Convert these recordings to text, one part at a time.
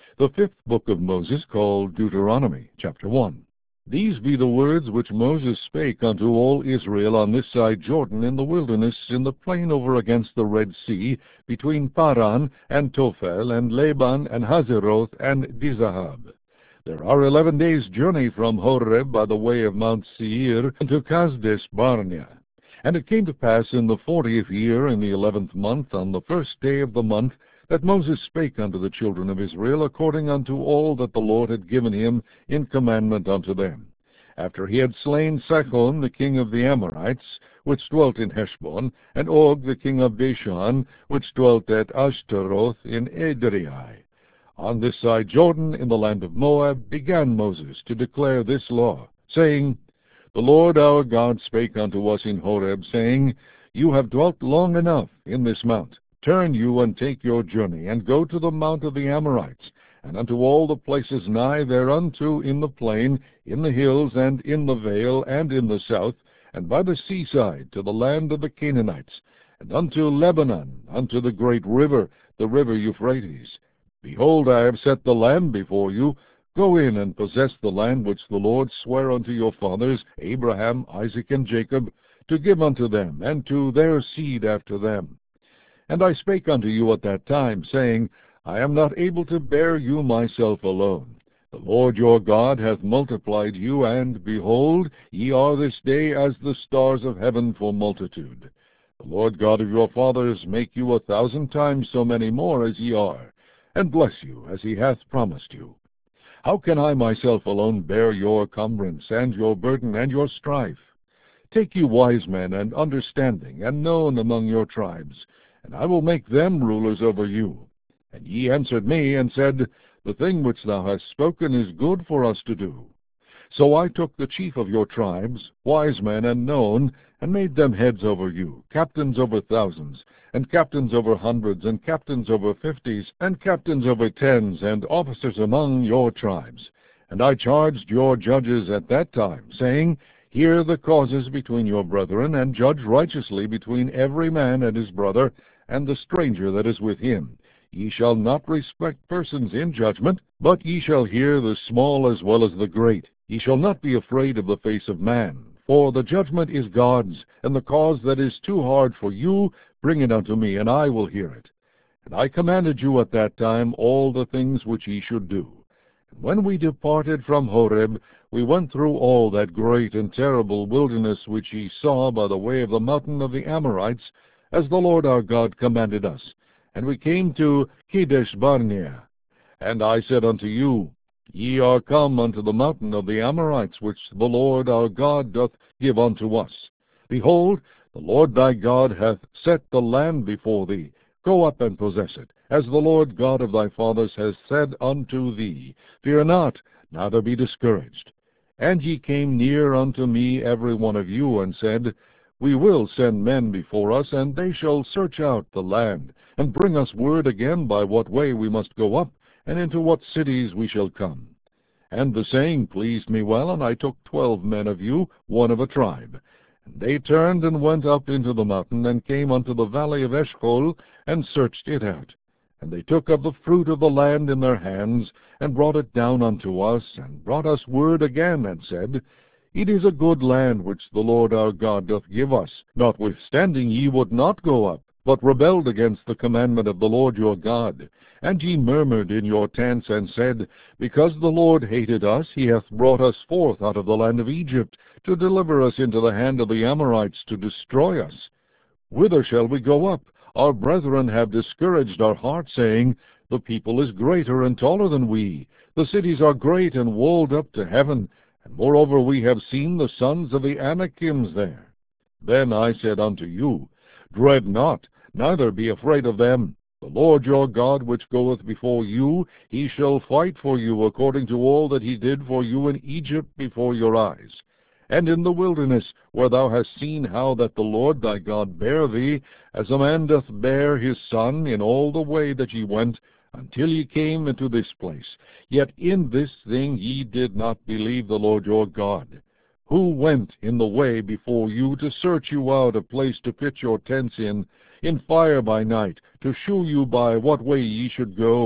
The fifth book of Moses, called Deuteronomy, chapter 1. These be the words which Moses spake unto all Israel on this side Jordan in the wilderness, in the plain over against the Red Sea, between Paran and Tophel, and Laban, and Hazeroth, and Dizahab. There are 11 days' journey from Horeb by the way of Mount Seir unto Kadesh Barnea. And it came to pass in the 40th year, in the 11th month, on the first day of the month, that Moses spake unto the children of Israel, according unto all that the Lord had given him in commandment unto them. After he had slain Sihon the king of the Amorites, which dwelt in Heshbon, and Og the king of Bashan, which dwelt at Ashtaroth in Edrei. On this side Jordan, in the land of Moab, began Moses to declare this law, saying, The Lord our God spake unto us in Horeb, saying, You have dwelt long enough in this mount. Turn you and take your journey, and go to the mount of the Amorites, and unto all the places nigh thereunto in the plain, in the hills, and in the vale, and in the south, and by the seaside, to the land of the Canaanites, and unto Lebanon, unto the great river, the river Euphrates. Behold, I have set the land before you. Go in and possess the land which the Lord sware unto your fathers, Abraham, Isaac, and Jacob, to give unto them, and to their seed after them. And I spake unto you at that time, saying, I am not able to bear you myself alone. The Lord your God hath multiplied you, and, behold, ye are this day as the stars of heaven for multitude. The Lord God of your fathers make you 1,000 times so many more as ye are, and bless you as he hath promised you. How can I myself alone bear your cumbrance, and your burden, and your strife? Take you wise men, and understanding, and known among your tribes, and I will make them rulers over you. And ye answered me, and said, The thing which thou hast spoken is good for us to do. So I took the chief of your tribes, wise men and known, and made them heads over you, captains over thousands, and captains over hundreds, and captains over 50s, and captains over 10s, and officers among your tribes. And I charged your judges at that time, saying, Hear the causes between your brethren, and judge righteously between every man and his brother, and the stranger that is with him. Ye shall not respect persons in judgment, but ye shall hear the small as well as the great. Ye shall not be afraid of the face of man, for the judgment is God's, and the cause that is too hard for you, bring it unto me, and I will hear it. And I commanded you at that time all the things which ye should do. And when we departed from Horeb, we went through all that great and terrible wilderness which ye saw by the way of the mountain of the Amorites, as the Lord our God commanded us. And we came to Kadesh Barnea. And I said unto you, Ye are come unto the mountain of the Amorites, which the Lord our God doth give unto us. Behold, the Lord thy God hath set the land before thee. Go up and possess it, as the Lord God of thy fathers has said unto thee. Fear not, neither be discouraged. And ye came near unto me every one of you, and said, We will send men before us, and they shall search out the land, and bring us word again by what way we must go up, and into what cities we shall come. And the saying pleased me well, and I took 12 men of you, one of a tribe. And they turned and went up into the mountain, and came unto the valley of Eshcol, and searched it out. And they took of the fruit of the land in their hands, and brought it down unto us, and brought us word again, and said, It is a good land which the Lord our God doth give us. Notwithstanding ye would not go up, but rebelled against the commandment of the Lord your God. And ye murmured in your tents, and said, Because the Lord hated us, he hath brought us forth out of the land of Egypt, to deliver us into the hand of the Amorites, to destroy us. Whither shall we go up? Our brethren have discouraged our heart, saying, The people is greater and taller than we. The cities are great and walled up to heaven. And moreover we have seen the sons of the Anakims there. Then I said unto you, Dread not, neither be afraid of them. The Lord your God, which goeth before you, he shall fight for you, according to all that he did for you in Egypt before your eyes. And in the wilderness, where thou hast seen how that the Lord thy God bare thee, as a man doth bear his son, in all the way that ye went, until ye came into this place. Yet in this thing ye did not believe the Lord your God, who went in the way before you to search you out a place to pitch your tents in fire by night, to shew you by what way ye should go,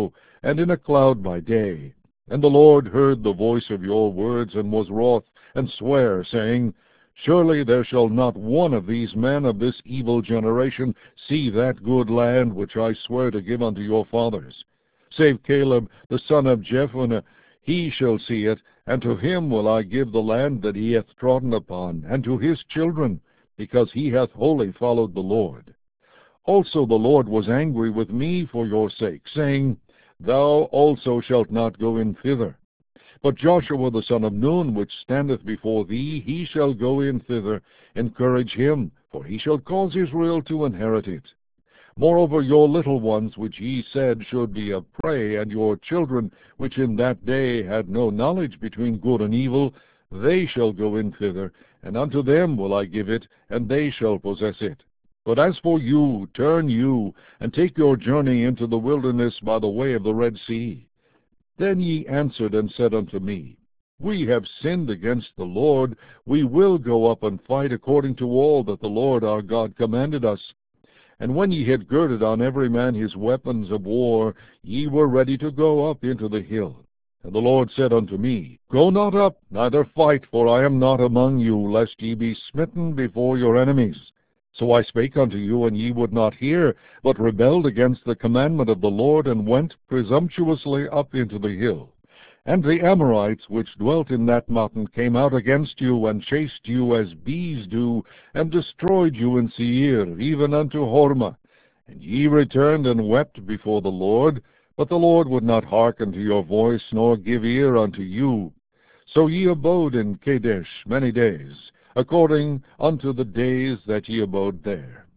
and in a cloud by day. And the Lord heard the voice of your words, and was wroth, and sware, saying, Surely there shall not one of these men of this evil generation see that good land which I swear to give unto your fathers. Save Caleb the son of Jephunneh, he shall see it, and to him will I give the land that he hath trodden upon, and to his children, because he hath wholly followed the Lord. Also the Lord was angry with me for your sake, saying, Thou also shalt not go in thither. But Joshua the son of Nun, which standeth before thee, he shall go in thither. Encourage him, for he shall cause Israel to inherit it. Moreover, your little ones, which ye said should be a prey, and your children, which in that day had no knowledge between good and evil, they shall go in thither, and unto them will I give it, and they shall possess it. But as for you, turn you, and take your journey into the wilderness by the way of the Red Sea. Then ye answered and said unto me, We have sinned against the Lord. We will go up and fight according to all that the Lord our God commanded us. And when ye had girded on every man his weapons of war, ye were ready to go up into the hill. And the Lord said unto me, Go not up, neither fight, for I am not among you, lest ye be smitten before your enemies. So I spake unto you, and ye would not hear, but rebelled against the commandment of the Lord, and went presumptuously up into the hill. And the Amorites, which dwelt in that mountain, came out against you, and chased you as bees do, and destroyed you in Seir, even unto Hormah. And ye returned and wept before the Lord, but the Lord would not hearken to your voice, nor give ear unto you. So ye abode in Kadesh many days, according unto the days that ye abode there.